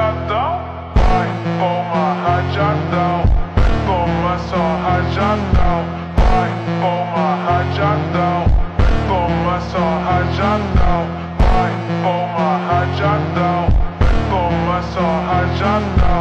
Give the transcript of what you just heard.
rajadão, vai, toma rajadão, toma só rajadão, vai, toma rajadão, toma só rajadão, vai, toma rajadão, toma só rajadão.